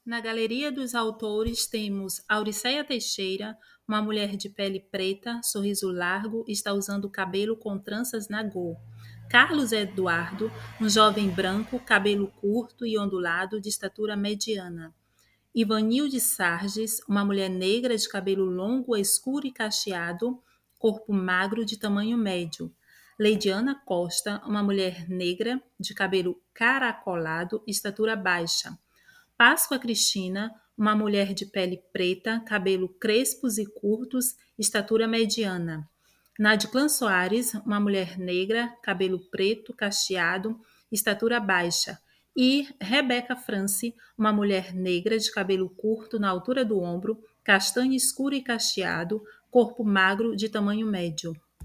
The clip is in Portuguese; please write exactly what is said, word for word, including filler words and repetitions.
Na galeria dos autores temos Auriceia Teixeira, uma mulher de pele preta, sorriso largo, está usando o cabelo com tranças na go. Carlos Eduardo, um jovem branco, cabelo curto e ondulado, de estatura mediana. Ivanilde Sarges, uma mulher negra de cabelo longo, escuro e cacheado, corpo magro de tamanho médio. Leidiana Costa, uma mulher negra de cabelo caracolado, estatura baixa. Páscoa Cristina, uma mulher de pele preta, cabelo crespos e curtos, estatura mediana. Nadiclan Soares, uma mulher negra, cabelo preto, cacheado, estatura baixa. E Rebeca France, uma mulher negra de cabelo curto na altura do ombro, castanho escuro e cacheado, corpo magro de tamanho médio.